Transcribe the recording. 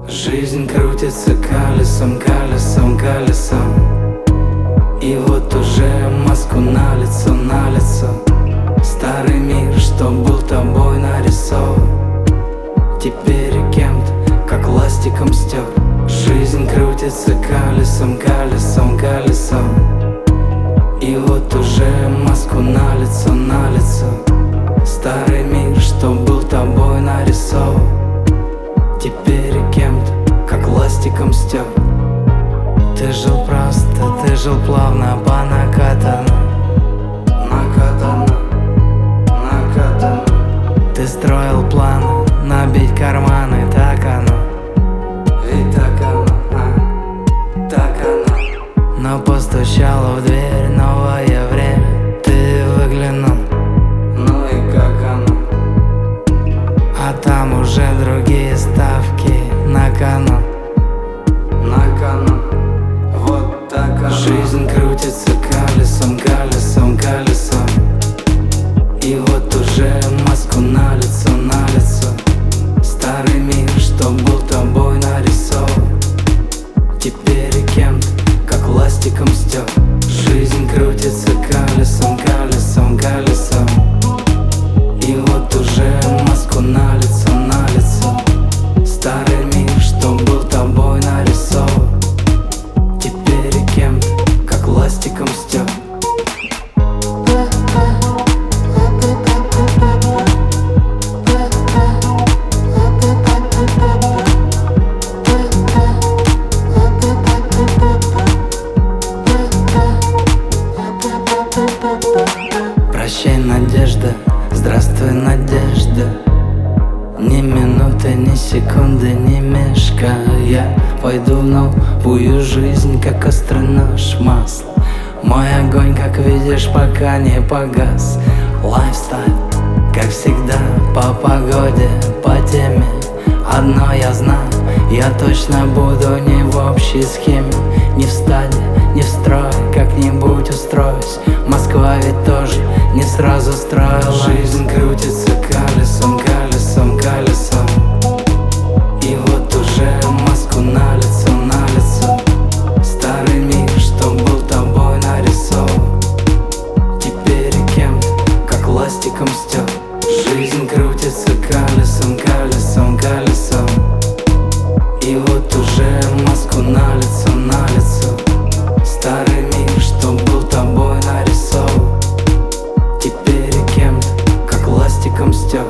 Жизнь крутится колесом, колесом, колесом. И вот уже маску на лицо, на лицо. Старый мир, что был тобой нарисован, теперь кем-то, как ластиком стер. Жизнь крутится колесом, колесом, колесом. И вот уже маску на лицо, на лицо. Старый мир, что был тобой нарисован, теперь кем-то, как ластиком стер. Ты жил просто, ты жил плавно по накатанной. Накатанно, накатанно. Ты строил планы, набить карманы, так оно. Ведь так оно, так оно. Но постучало в дверь новое время. Ты выглянул, ну и как оно. А там уже другие ставки на кону. На кону, вот так оно. Жизнь крутится колесом, колесом, колесом. И вот уже маску на лицо, на лицо. Старый мир, что был тобой нарисован, теперь кем-то, как ластиком стер. Жизнь крутится колесом, колесом, колесом. И вот уже маску на лицо, на лицо. Старый мир, что был тобой нарисован, теперь кем-то, как ластиком стер. Прощай, надежда, здравствуй, надежда. Ни минуты, ни секунды, не мешкая, пойду в новую жизнь, как острый нож масла. Мой огонь, как видишь, пока не погас. Лайфстайл, как всегда, по погоде, по теме. Одно я знаю, я точно буду не в общей схеме. Не в стаде, не в строе, как-нибудь устроюсь. Москва ведь тоже не сразу строила. Жизнь крутится колесом, колесом, колесом. И вот уже маску на лицо, на лицо. Старый мир, что был тобой нарисован, теперь кем-то, как ластиком стер. Жизнь крутится колесом, колесом, колесом. И вот уже маску на лицо, на лицо. Старый мир, что был тобой нарисован, теперь кем-то, как ластиком стер.